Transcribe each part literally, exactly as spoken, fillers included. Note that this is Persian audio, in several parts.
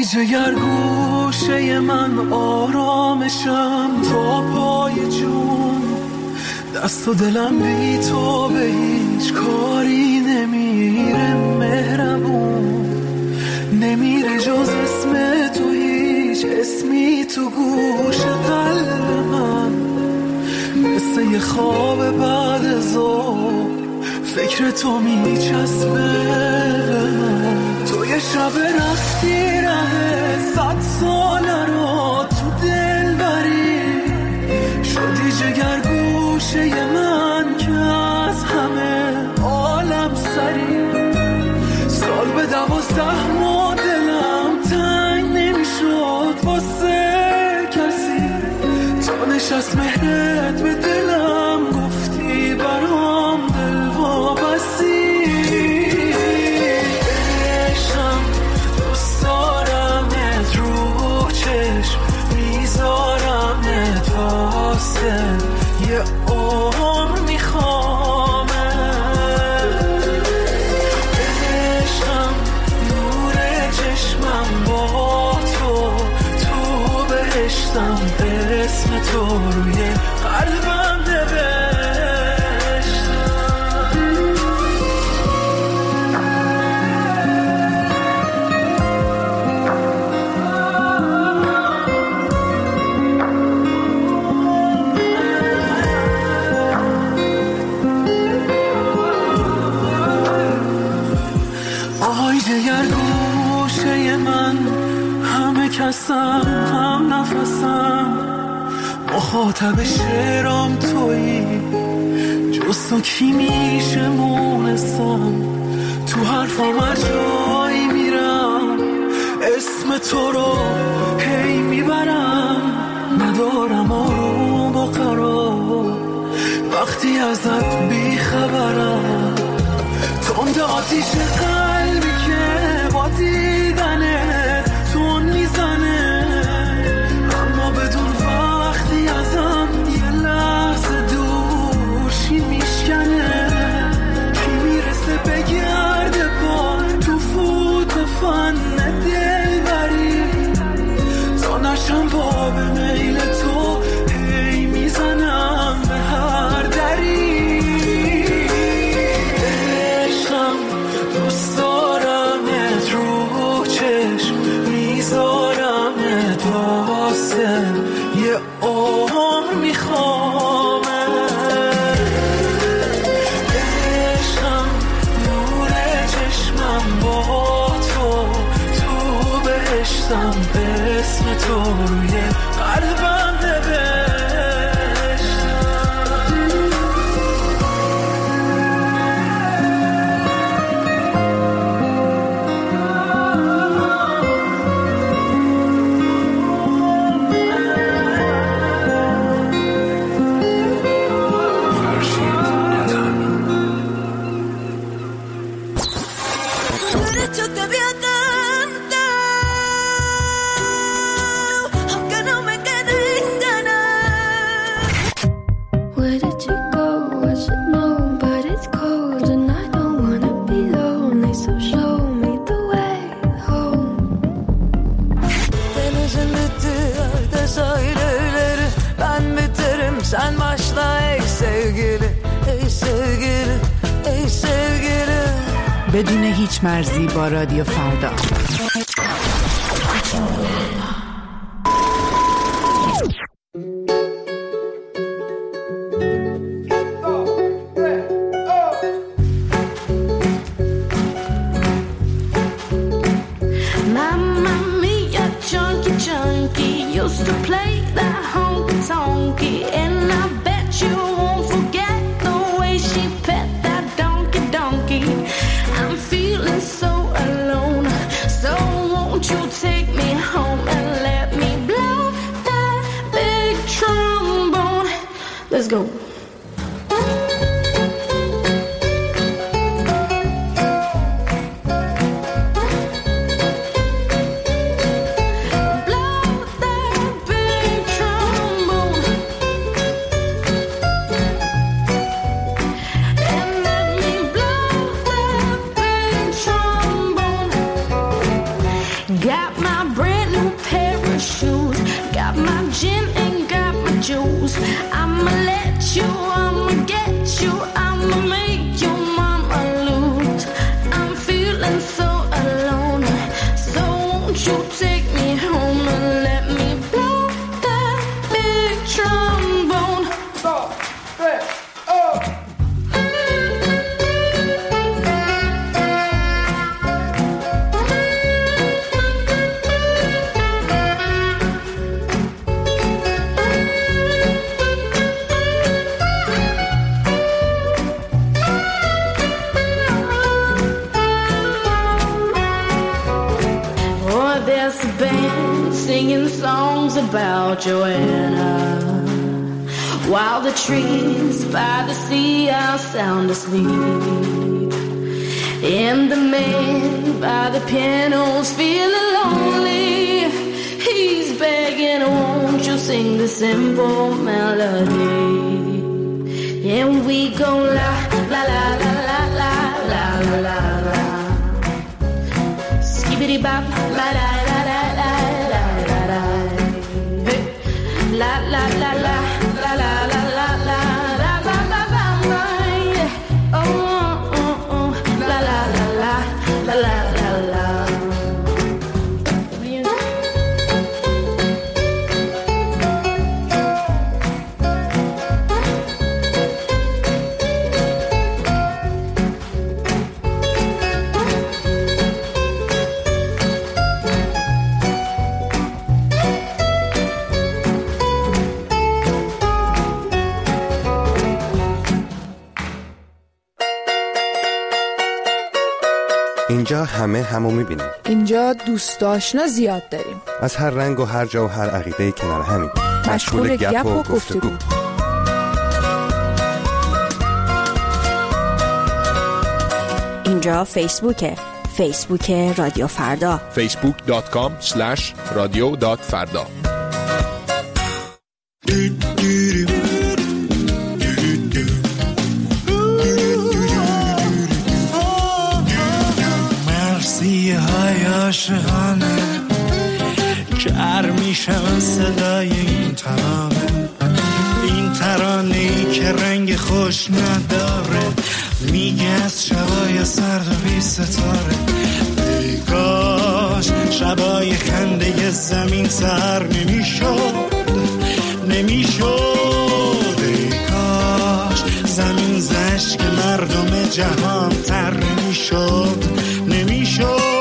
آهای جگر گوشه من آرامشم تا پای جون، دست و دلم بی تو به هیچ کاری نمیره، مهربون نمیره جز اسم تو، هیچ اسمی تو گوش قلب من، مثل یه خواب بعد از ظهر فکر تو میچسبه به من. تو یه شب رفتی ره صد ساله رو تو دل بری، شدی جگر گوشه من که از همه عالم سری، سال به دوازده ماه دلم تنگ نمیشد واسه کسی، تا نشست مهرت به دلم گفتی برام دل وابستی. عشقم دوست دارمت رو چشم میذارمت واسه یه عمر میخوامه. عشقم نور چشمم با تو، تو بهشتم اسم تو روی قلبم نوشتم. آهای جگر گوشه من، همه کسم هم نفسم، مخاطب شعرام تویی، جز تو کی میشه مونسم، تو حرفام هر جایی میرم اسم تو رو هی میبرم، ندارم آروم و قرار وقتی ازت بیخبرم، تند آتیش قلبی که با دیدنه تون میزنه، اما بدون وقتی ازم یه لحظه دور شی میشکنه، کی میرسه بگرده پا تو فوت و فن دل بری، تا نشم با به میل تو هی میزنم به هر دری. عشقم دوست دارمت رو چشم میذارمت واسه یه عمر میخوامه. عشقم نور چشمم با تو، تو بهشتم اسم تو روی قلبم نوشتم. Sen başla ey sevgili, ey sevgili, ey sevgili. بدون هیچ مرزی با رادیو فردا. Mamma mia, chunky chunky used to play that honky tonky, and I bet you won't forget the way she pet that donkey donkey. I'm feeling so alone, so won't you take me home and let me blow that big trombone. Let's go. Got my you, I'ma get you, I'ma make your mama lose. I'm feeling so alone, so won't you take me home and let me blow that big trombone. Four, three, oh. Singing songs about Joanna, while the trees by the sea are sound asleep, and the man by the piano's feeling lonely. He's begging, won't you sing the simple melody? And we go la la la la la la la la la la, skibbity bop la la la la la. La la la la la la la la la la la la la. Oh oh oh la la la la la la la la. اینجا همه همو میبینیم. اینجا دوست آشنا زیاد داریم. از هر رنگ و هر جا و هر عقیده کنار همیم. مشغول گپ و گفتگو. اینجا فیسبوکه. فیسبوک رادیو فردا. فیسبوک دات کام اسلش رادیو دات فردا. عاشقانه جر میشم صدای این ترانه، این ترانه ای که رنگ خوش نداره، میگه از شبای سرد و بی ستاره. ای کاش شبای خنده زمین سر نمیشد نمیشد ای کاش زمین زشک مردم جهان تر نمیشد نمیشد.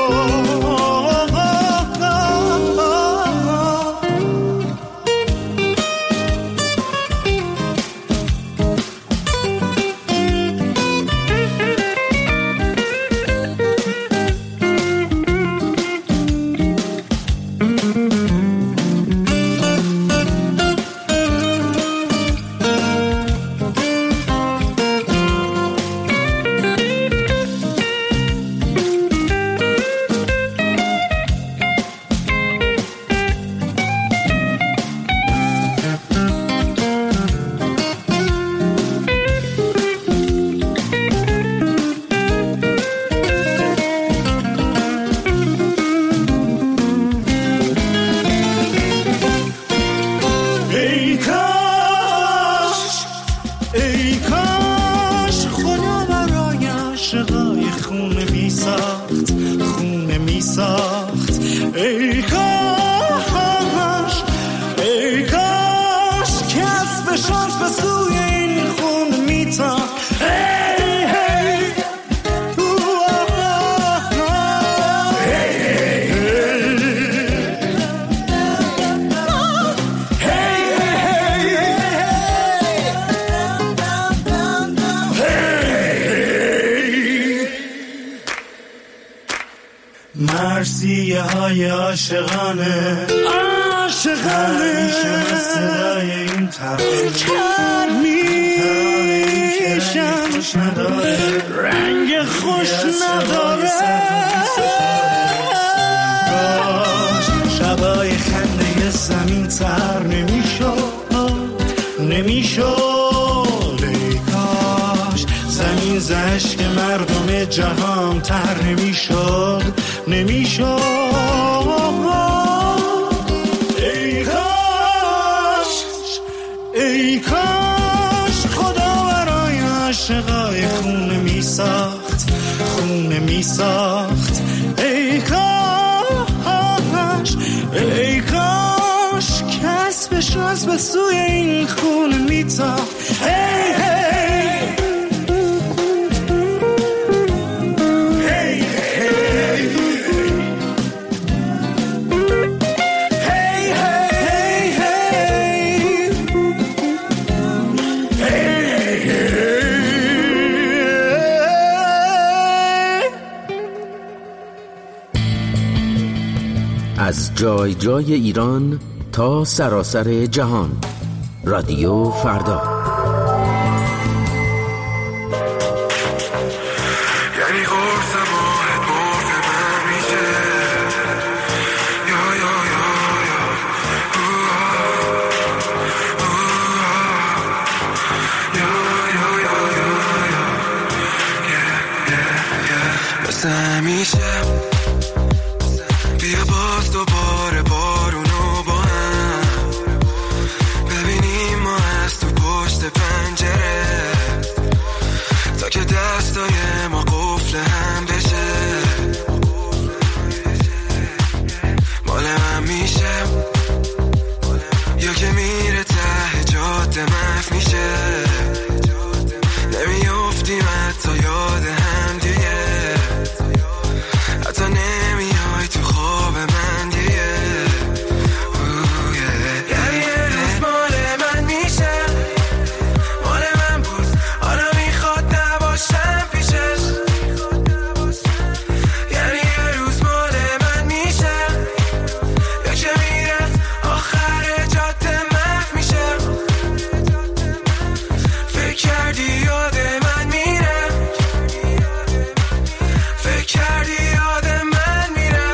مرسیه های عاشقانه عاشقانه میشم صدای این ترانه کر میشم رنگ خوش نداره کاش شبای خنده زمین تر نمیشد نمیشد ای کاش زمین زشک مردم جهان تر نمیشد نمیشد ای کاش ای کاش عاشقای خونه می ساخت، خونه می ساخت. ای کاش ای کاش کسبش از به سوی این خونه می تاخت. هی هی از جای جای ایران تا سراسر جهان، رادیو فردا. یعنی قرص ماهت مرد من میشه، یا یا یا یا یا یا یا یا یا مثل همیشه بیا باز دوباره بارونو با هم ببینیم ما از تو پشت پنجره، تا که دستای ما قفل هم بشه. مال من میشه یا که میره ته جاده مف میشه، نمیافتیم حتی یاد هم دیگه، حتی نمیای تو خواب من دیگه. یعنی یه روز مال من میشه، مال من بود حالا میخواد نباشم پیشش. یعنی یه روز مال من میشه یا که میره آخر جاده محو میشه. فکر کردی یاد من میره، فکر کردی یاد من میره،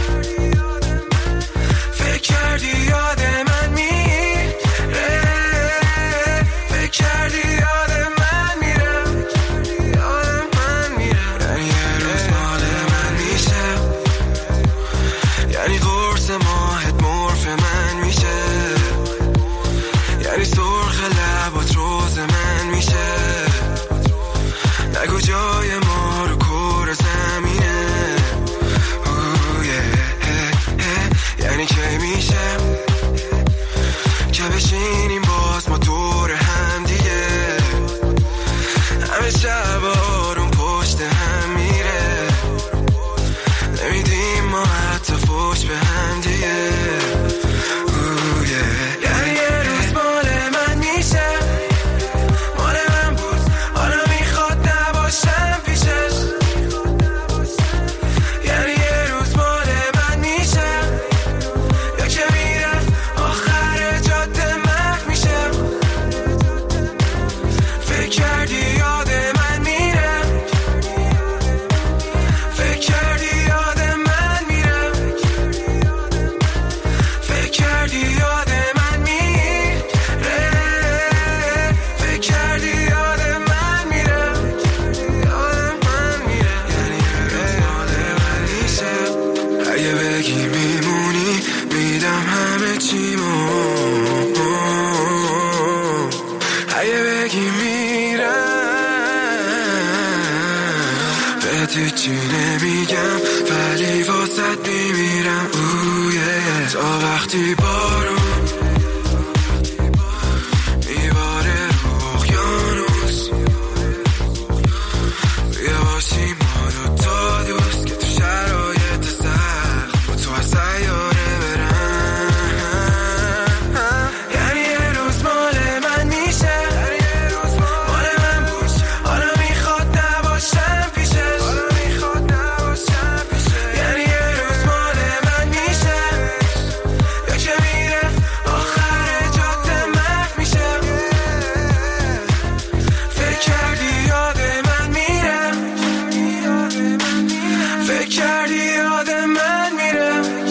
فکر کردی یاد من میره، فکر کردی یاد من میره، یاد من میره. یعنی یه روز مال من میشه، یعنی قرص ماهت مرف من میشه، یعنی سرخ لبات روز من میشه. نگو جای ما رو کره زمینه، یعنی که میشه که بشینیم باز ما دور هم دیگه، همه شب آروم پشت هم میره، نمیدیم ما حتی فوش به هم دیگه. یعنی یه روز مال من میشه، مال من بود حالا میخواد نباشم پیشش. یعنی یه روز مال من میشه یا که میره آخر جاده محو میشه. فکر کردی یاد من میره، فکر کردی یاد من میره، فکر کردی یاد من میره، فکر کردی یاد من میره، یاد من میره. یعنی یه روز مال من میشه، اگه بگی میمونی میدم همه چیمو، اگه بگی میرم بهت هیچی نمیگم ولی واسد میمیرم. تا وقتی بارون میباره رو اقیانوس، بیا باشیم ما دوتا دوست که تو شرایط سخت با تو از سیاره برم. یعنی یه روز مال من میشه، مال من بود حالا میخواد نباشم پیشش. یعنی یه روز مال من میشه یا که میره آخر جاده محو میشه. فکر کردی یاد من میره، فکر کردی یاد من میره،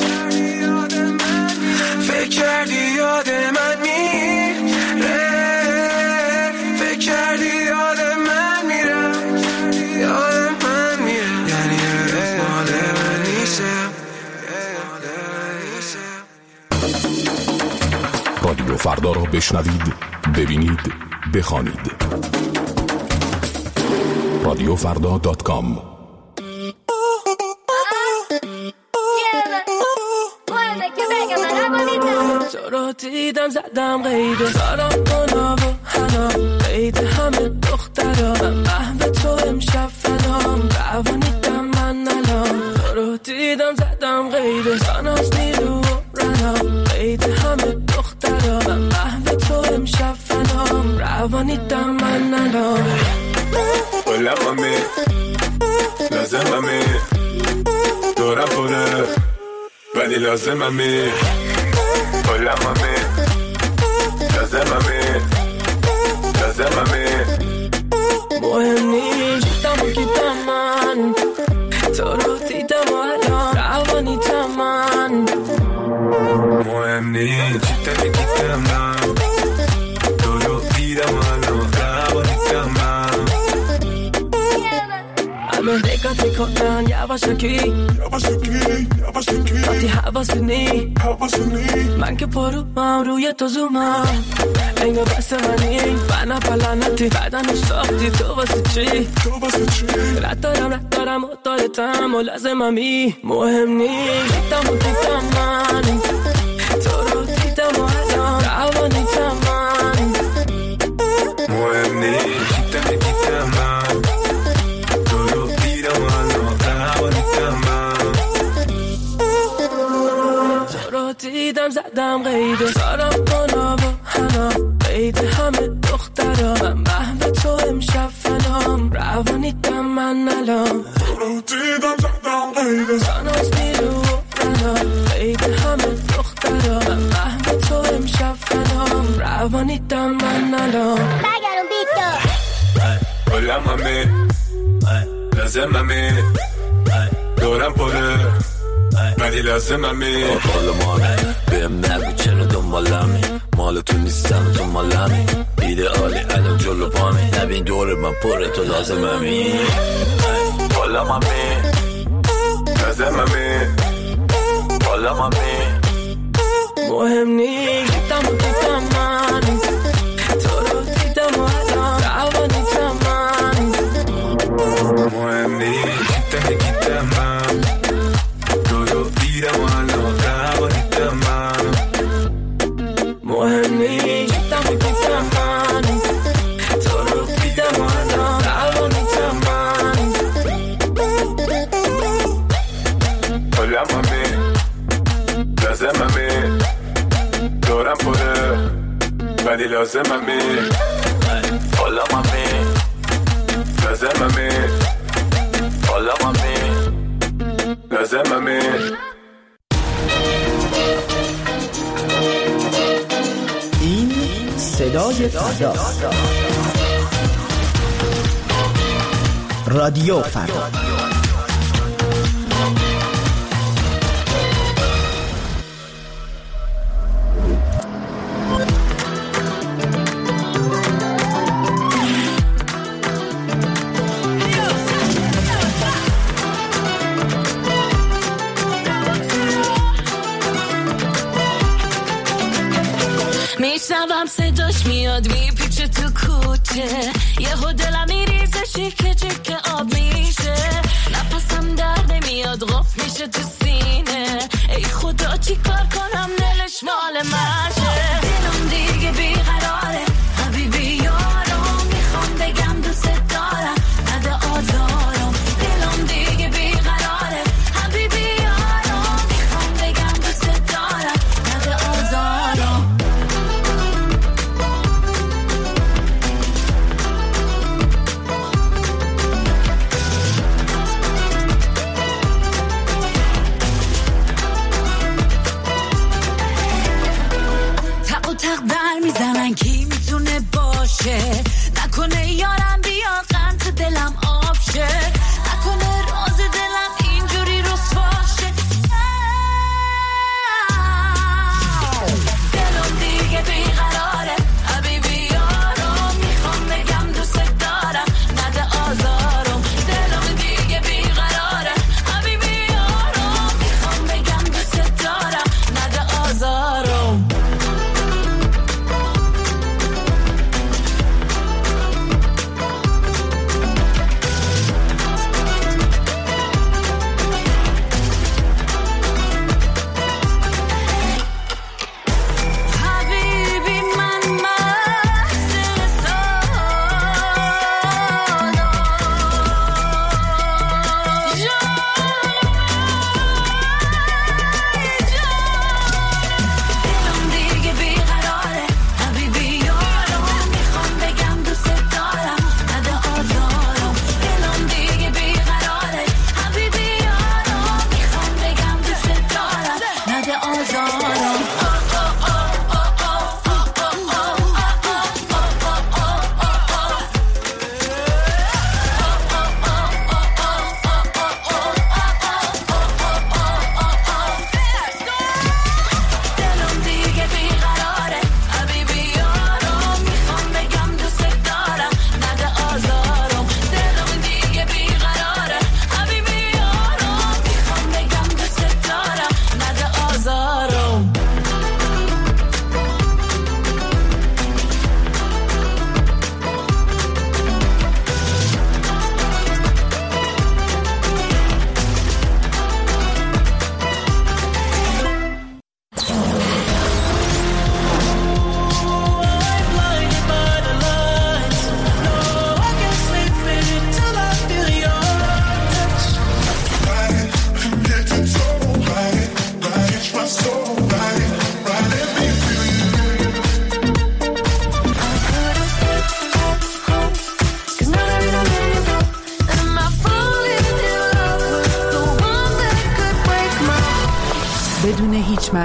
فکر کردی یاد من میره، فکر کردی یاد من میره، یاد من میره. یعنی یه روز مال من میشه. رادیو فردا را بشنوید، ببینید، بخوانید. رادیو فردا دات کام. تو رو دیدم زدم قید سارم کنا و حنا قید همه دخترا من محو تو امشب فنام روانیدم من الان تو رو دیدم زدم قید ساناز نیرو و رنا قید همه دخترا من محو تو امشب فنام روانیدم من الان قلم همه لازم همه دورم پره ولی لازم همه قلم همه لازم همه لازم همه مهم نیست دیدم و گیدم من تو رو دیدم و الان روانیدم من مهم نیست دیدم و گیدم من تو رو دیدم و الان روانیدم من همه نگاه میکنن یواشکی وقتی حواسونی من که پرو هم روی تو زومم انگا بست منی بنا پلانتی بدن و ساختی تو واسه چی رد دارم رد دارم و دارتم و لازممی مهم نیست دیدم و دیدم من تو رو دیدم و الان روانیدم من مهم نیست دیدم و دیدم من تو رو دیدم و الان روانیدم من تو رو دیدم زدم قید سارم کنا و حنا قید همه دخترا من محو تو امشب فنام روانیدم من الان تو رو دیدم زدم قید ساناز نیرو و رنا قید همه دخترا من محو تو امشب فنام روانیدم من الان برگرم بیت قلم همه لازم همه دورم پره ولی لازم همه حال مانه بهم نگو چرا دنبالمی مال تو نیستم تو مالمی ایدئالی الان جلو پامی نبین دور من پره تو لازم همی قلم همه لازم همه قلم همه مهم نیست دیدم و دیدم من تو رو دیدم و الان روانیدم من مهم نیست دیدم و دیدم من تو رو دیدم و الان روانیدم من مهم نیست دیدم و دیدم من تو رو دیدم و الان روانیدم من قلم همه لازم همه دورم پره ولی لازم همه قلم همه لازم همه قلم همه لازم همه این صدای فردا رادیو فردا میشنوم صداش میاد میپیچه تو کوچه یهو دلم میریزه شیکه چکه آب میشه نفسم در نمیاد غف میشه تو سینه ای خدا چی کار کنم دلش مال منشه دلم دیگه بیقراره حبیبی یارم میخوام بگم دوست دارم نده آزارم دلم دیگه بیقراره حبیبی یارم میخوام بگم دوست دارم نده آزارم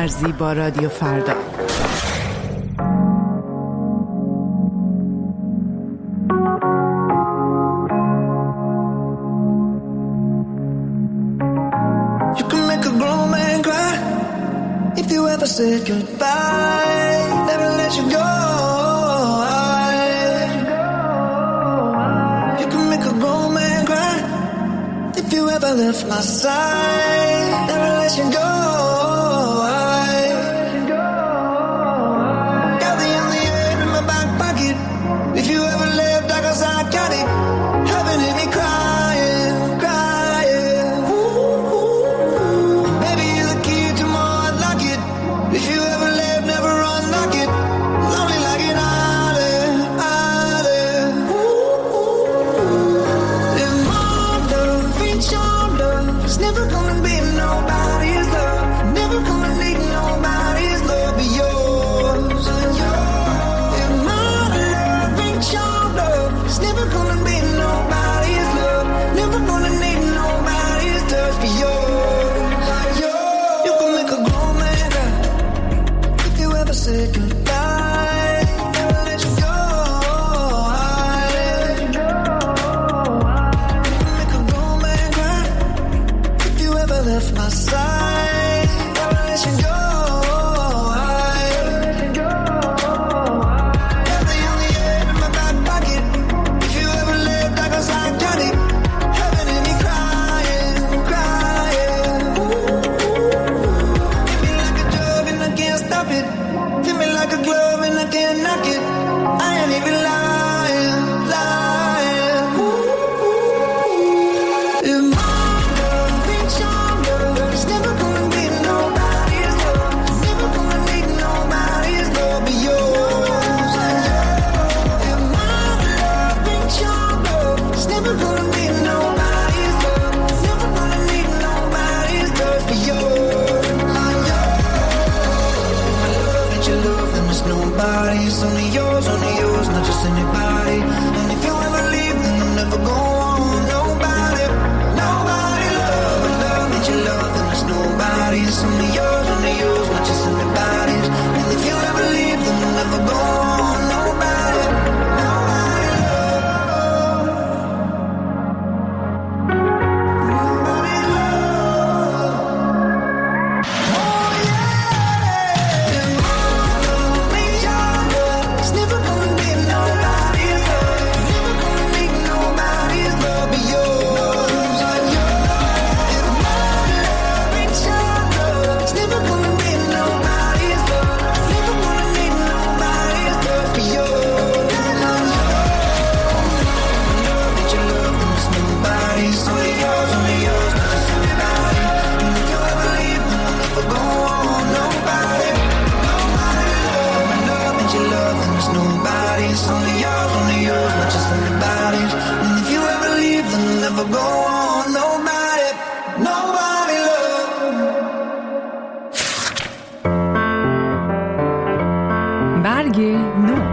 مرزی با رادیو فردا. Said goodbye, never let you go. You can make a grown man cry if you ever left my side, never let you go. Got the only air in my back pocket. If you ever left, I guess I got it. Heaven hit me crying, crying. Ooh, ooh. Maybe you're the key to my heart, lock it. If you ever left, never unlock it. Lonely like an island, island. Ooh, ooh. If my love ain't your love, it's never gonna be nobody's love. Never gonna need nobody's love but yours. If my love ain't your love, it's never gonna be nobody's love. Never gonna need nobody's touch but yours. You can make a grown man cry. Never said goodbye, never let you go. I let you go. You can make a grown man cry if you ever left my side. Never let you go. I let you go. Got the only air in my back pocket. If you ever left, I guess I got it. Heaven in me crying, crying. Ooh, ooh. Hit me like a drug and I can't stop it. Feel me like a glove and I can't knock it. I ain't even lying, lying. Ooh, ooh. If my love ain't your love, it's never gonna be nobody's love. Never gonna need nobody's love but yours. If my love ain't your love, it's never gonna be nobody's love. Never gonna need nobody's love but yours. Your love, then there's nobody. It's only yours, only yours, not just anybody. And if you ever leave, then I'll never go on. Nobody, nobody love. But love ain't your love, then there's nobody. It's only yours, only yours, not just anybody's. And if you ever leave, then I'll never go on. Nobody, nobody love. Nobody love. Oh yeah. If my love ain't your love, it's never gonna be nobody's love. Never gonna need nobody's love but yours. If my love ain't your love, it's never gonna be nobody's love. Never gonna need nobody's love but yours. Love ain't your love, then there's nobody. It's only yours, only yours, not just anybody. And if you ever leave, then I'll never go on. Nobody, nobody love. My love ain't your love, then there's nobody. It's only yours, only yours, not just anybody's. And if you ever leave, then I'll never go on. Nobody, nobody love. برگ نو.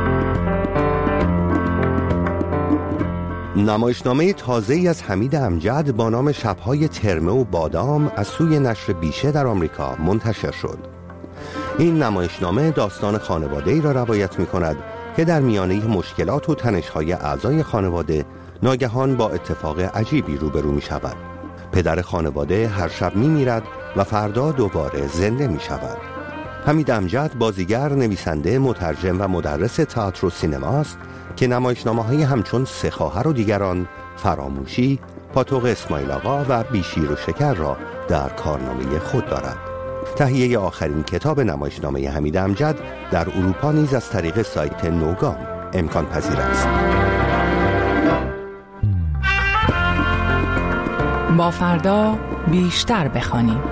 نمایشنامه تازه‌ای از حمید امجد با نام شب‌های ترمه و بادام از سوی نشر بیشه در آمریکا منتشر شد. این نمایشنامه داستان خانواده‌ای را روایت می‌کند که در میانه مشکلات و تنش‌های اعضای خانواده ناگهان با اتفاق عجیبی روبرو می‌شود. پدر خانواده هر شب می‌میرد و فردا دوباره زنده می‌شود. حمید امجد بازیگر، نویسنده، مترجم و مدرس تئاتر و سینما است که نمایشنامه‌های همچون سه خواهر و دیگران، فراموشی، پاتوق اسماعیل آقا و بیشیر و شکر را در کارنامه خود دارد. تهیه آخرین کتاب نمایشنامه حمید امجد در اروپا نیز از طریق سایت نوگام امکان پذیر است. با فردا بیشتر بخوانیم.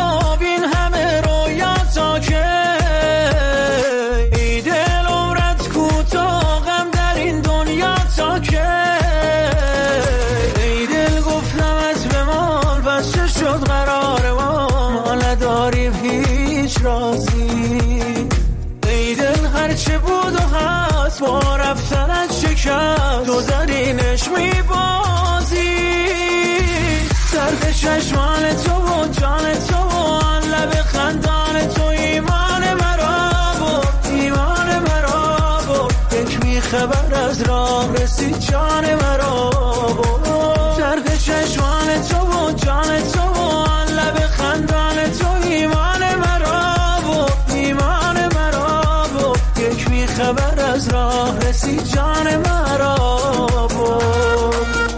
ای دل خانت خراب این همه رویا تا که ای دل عمرت رازی. ای دل هرچه بود و هست با رفتنت شکست تو زرینش میبازی. درد چشمان تو و جان تو و آن لب خندان تو ایمان مرا بود، ایمان مرا بود. یک میخبر از راه رسید جان مرا بود. درد چشمان تو و جان تو و آن لب خندان تو ایمان مرا بود، ایمان مرا بود. یک میخبر از راه رسید جان مرا بود.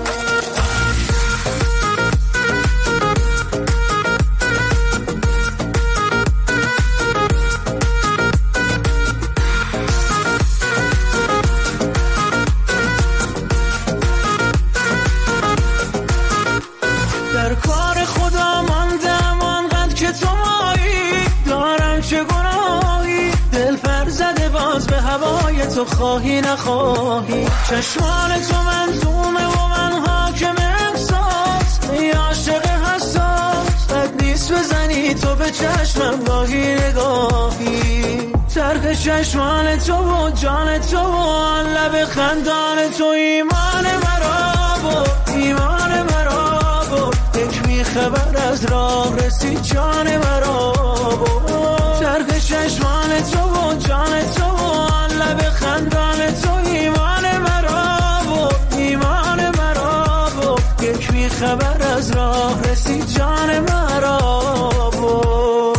تو خواهی نخواهی چشمان تو منظومه و من حاکم احساس. ای عاشق حساس بد نیست بزنی تو به چشمم گاهی نگاهی. طرح چشمان تو و جان تو و آن لب خندان تو ایمان مرا بود، ایمان مرا بود. یک میخبر از راه رسید جان مرا بود. طرح چشمان تو و جان تو و آن لب خندان تو ایمان مرا بود، ایمان مرا بود. یک میخبر از راه رسید جان مرا بود.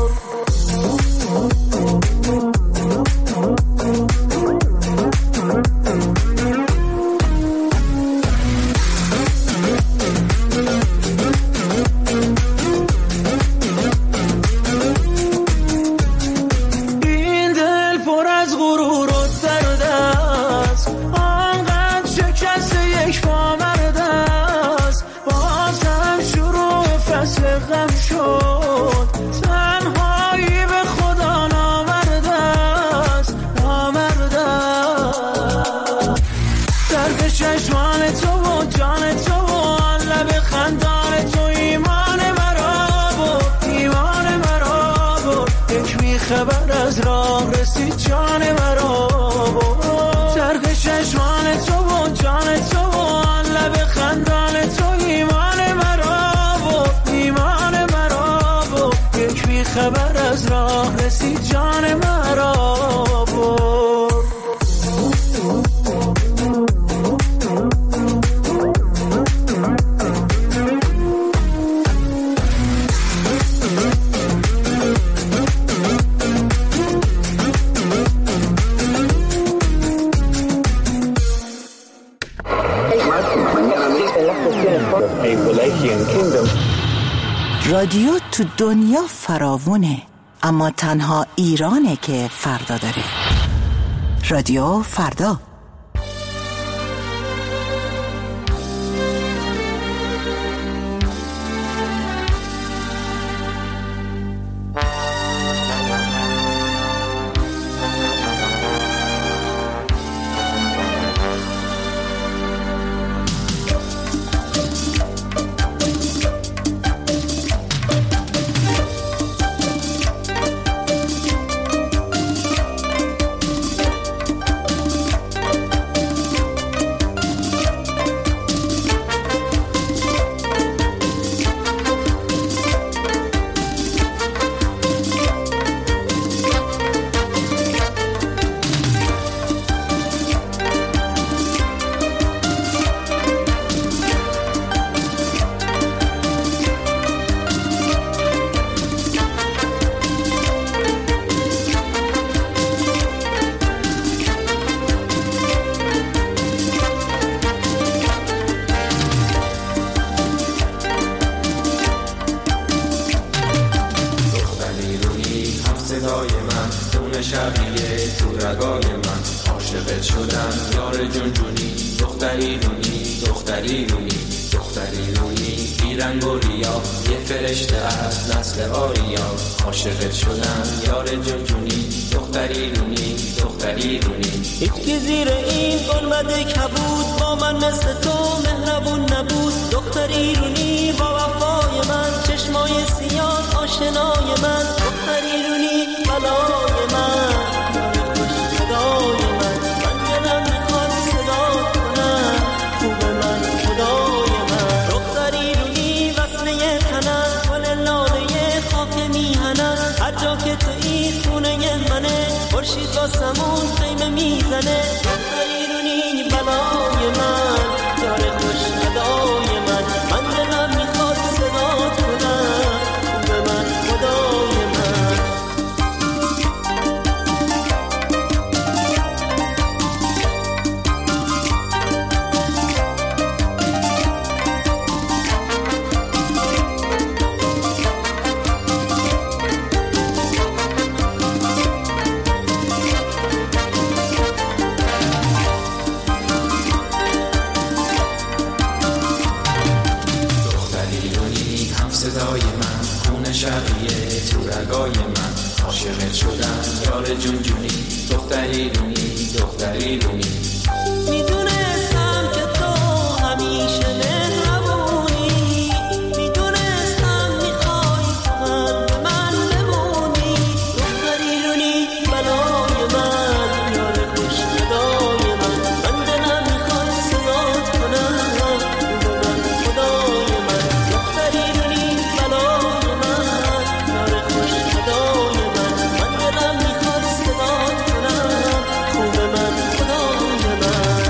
خبر از راه رسید جان مرا بود. طرح چشمان تو و جان تو و آن لب خندان تو ایمان مرا بود، ایمان مرا بود. یک بی خبر از راه رسید جان مرا بود. رادیو تو دنیا فراوونه، اما تنها ایرانه که فردا داره. رادیو فردا. آشنای من دختر ایرونی جا که تو این خونه منه خورشید واسمون خیمه میزنه دختریرونی بلای من یار خوش ادای من من دلم میخواد صدات کنم به من خدای من صدای من خونه شبیه تو رگای من عاشقت شدم یار جون جونی دختری رونی دختری رونی میدونستم که تو همیشه مهربونی میدونستم میخوای من من بمونی دختری رونی بلای من یار خوش ندای من من دلم میخواد صدات کنم به من خدای من دختری رونی بلای من یار خوش ندای من من دلم میخواد صدات کنم خوب من خدای من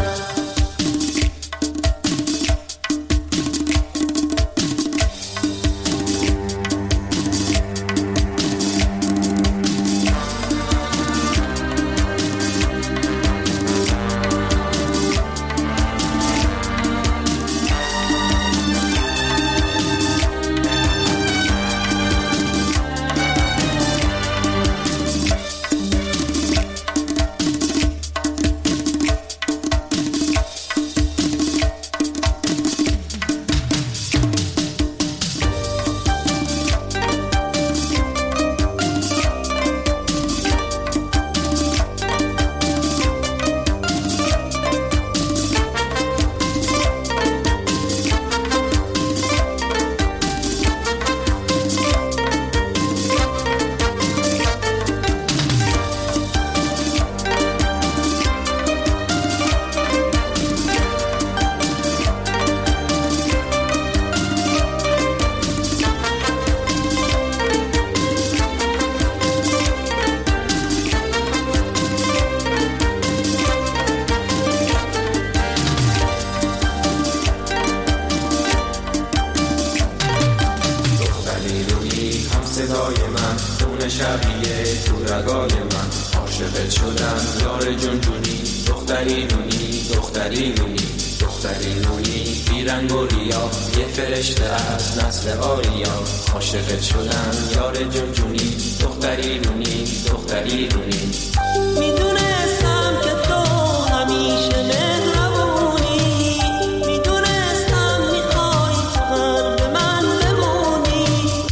شبیه تو رگای من عاشقت شدم یار جون جونی دختری رونی دختری رونی دختری رونی بیرنگ و ریا یه فرشته از نسل آریا عاشقت شدم یار جون جونی دختری رونی دختری رونی میدونستم که تو همیشه مهربونی میدونستم میخوای تو به من بمونی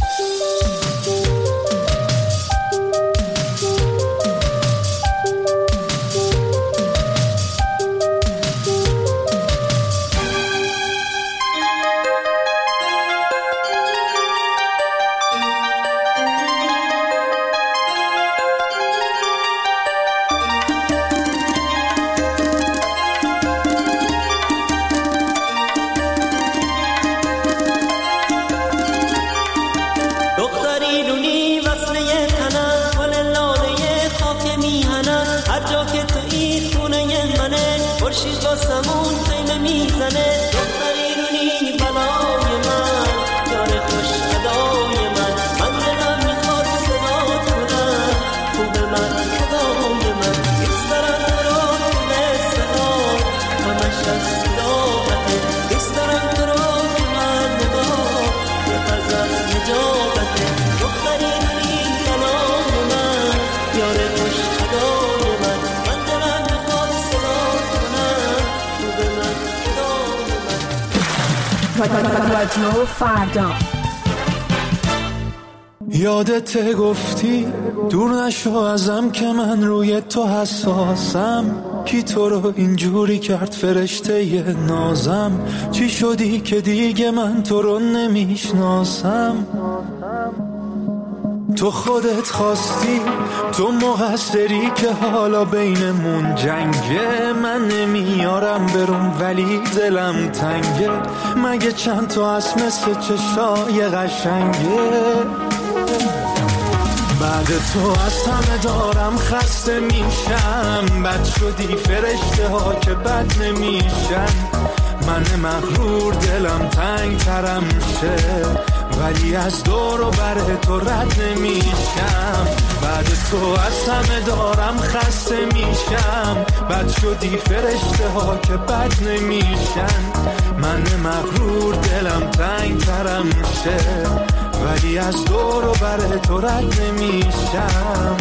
واسمون خیمه میزنه دختری رونی بلای من یار خوش ادای من من دلم میخواد صدات کنم خوب من خدای من دوست دارم تو رو دل صدا همش از صداقته دوست دارم تو رو که من نگاه یه غزل نجابته دختری رونی بلای من یار خوش ادای من من دلم میخواد صدات کنم رادیو فردا. یادت گفتی دور نشو ازم که من روی تو حساسم کی تو رو اینجوری کرد فرشته ی نازم چی شدی که دیگه من تو رو نمیشناسم تو خودت خواستی تو مقصری که حالا بینمون جنگه من نمیارم برم ولی دلم تنگه مگه چند تا از مثل چشای قشنگه بعد تو از همه دارم خسته میشم، بد شدی فرشته ها که بد نمیشن. من مغرور دلم تنگ ترم شه، ولی از دور و بر تو رد نمیشم. بعد تو از همه دارم خسته میشم، بد شدی فرشته ها که بد نمیشن. من مغرور دلم تنگ ترم شه، ولی از دور و بر تو رد نمیشم.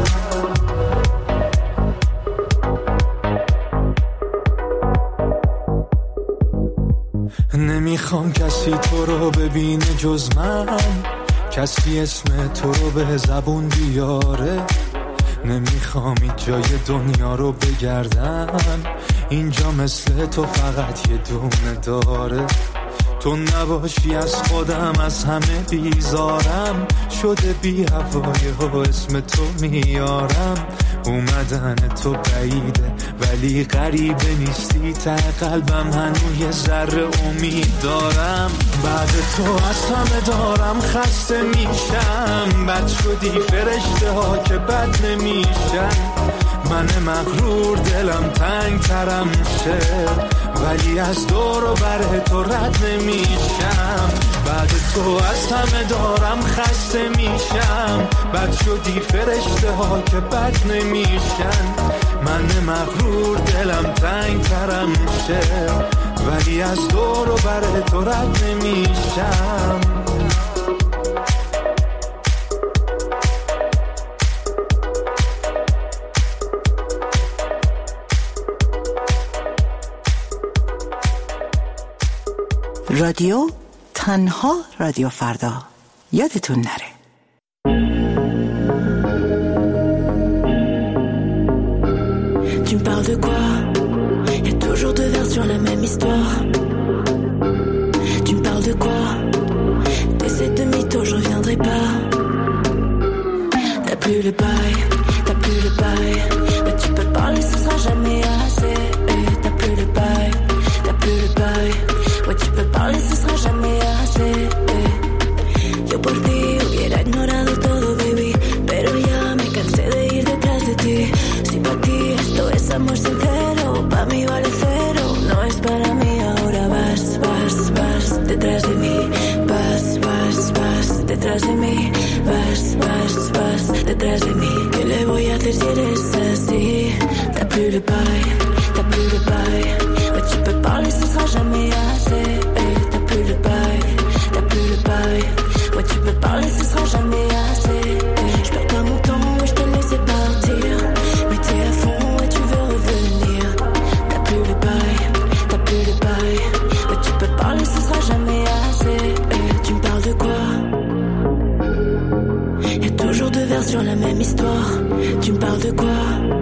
نمیخوام کسی تو رو ببینه جز من، کسی اسم تو رو به زبون بیاره. نمیخوام این جای دنیا رو بگردم، اینجا مثل تو فقط یه دونه داره. تو نباشی از خودم از همه بیزارم، شده بی هوای و اسم تو میارم. اومدن تو بعیده ولی غریبه نیستی، ته قلبم هنوز یه ذره امید دارم. بعد تو از همه دارم خسته میشم، بد شدی فرشته ها که بد نمیشن. من مغرور دلم تنگ ترم شه، ولی از دور و بر تو رد نمیشم. بعد تو از همه دارم خسته میشم، بد شدی فرشته ها که بد نمیشن. من مغرور دلم تنگ ترم شه، ولی از دور و بر تو رد نمیشم. رادیو تنها رادیو فردا، یادتون نره. Tu me parles de quoi? Y'a toujours deux versions, la même histoire. Tu me parles de quoi? T'essaies de mytho, je reviendrai pas. T'as plus le bail, t'as plus le bail. Mais tu peux parler, ce sera jamais assez. Et t'as plus le bail, t'as plus le bail. Ouais, tu peux parler, ce sera jamais assez. Eh. Yo por ti hubiera ignorado todo, baby, pero ya me cansé de ir detrás de ti. Si para ti esto es amor sincero, pa' mí vale cero. No es para mí, ahora vas, vas, vas detrás de mí. Vas, vas, vas detrás de mí. Vas, vas, vas detrás de mí. ¿Qué le voy a hacer si eres así? T'as plus le bail, t'as plus le bail. Ouais, tu peux parler, ce sera jamais assez. Eh, t'as plus le bail, t'as plus le bail. Ouais, tu peux parler, ce sera jamais assez. Eh, j'perds pas mon temps, ouais, j'te laissé partir. Mais t'es à fond, ouais, tu veux revenir. T'as plus le bail, t'as plus le bail. Ouais, tu peux parler, ce sera jamais assez. Eh, tu me parles de quoi? Y'a toujours deux versions, la même histoire. Tu me parles de quoi?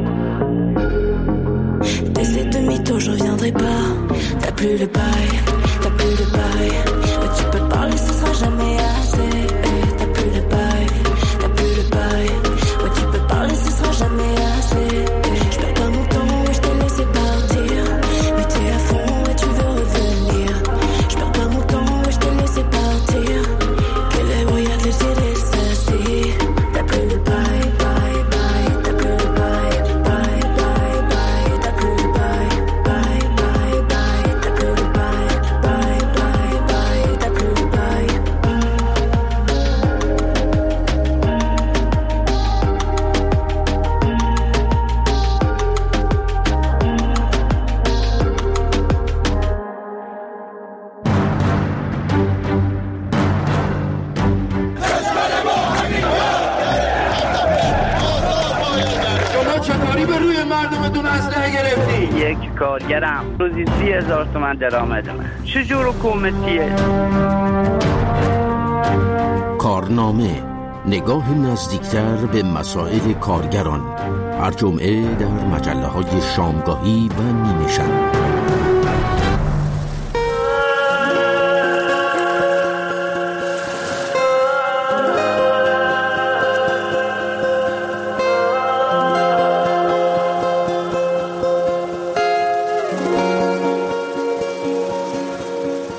T'essaies de mytho, je reviendrai pas. T'as plus le bail, t'as plus le bail. Ouais, tu peux parler, ce sera jamais assez. Eh, t'as plus le bail, t'as plus le bail. Ouais, tu peux parler, ce sera jamais assez. Eh, j'perds pas mon temps, ouais, j't'ai laissé partir. Mais t'es à fond, ouais, tu veux revenir. J'perds pas mon temps, ouais, j't'ai laissé partir. Que le voy a hacer si eres así? T'as plus le bail, bail, bail. T'as plus le bail, bail, bail, bail. T'as plus le bail, bail, bail, bail. T'as plus le bail, bail, bail, bail. T'as plus le bail. شما چطوری به روی مردمتون اسلحه گرفتی؟ یک کارگرم روزی سی هزار تومن درآمدمه. چجور حکومتیه؟ کارنامه، نگاه نزدیکتر به مسائل کارگران، هر جمعه در مجله های شامگاهی و نیمه شب.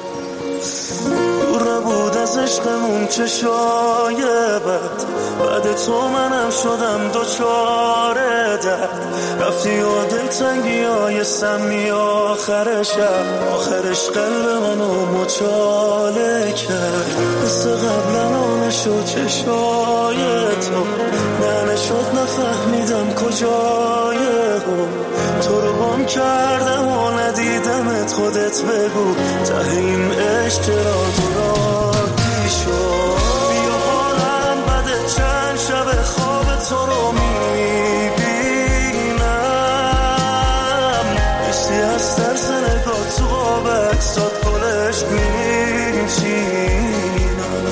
چشای بد بعد تو منم شدم دوچاره درد، رفتی و دلتنگی های سمی آخر شب، آخرش قلب منو مچاله کرد. مثل قبلا نشد چشای تو، نه نشد نفهمیدم کجای هم، تو رو گم کردم و ندیدمت. خودت بگو ته این عشق را مرادی شد. بیا حالم بده چند شب خواب تو رو میبینم، بشتی از ترس نگاه تو قاب اکسات گلش میچینم.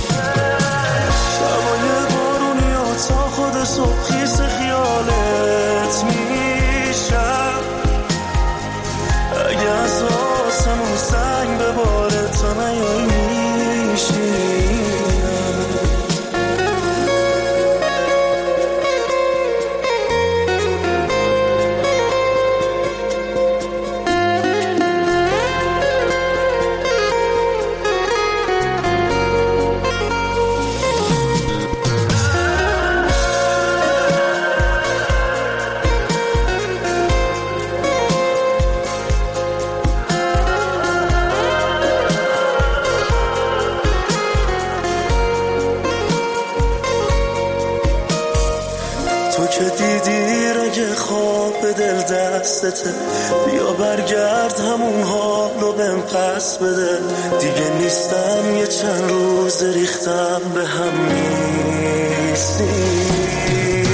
شبای بارونی ها تا خود صبح خیس خیالت میشم، اگه از آسمون سنگ بباره تا نیایی میشینم. بیا برگرد همون حالو بهم پس بده، دیگه نیستم یه چند روز ریختم به هم نیستی.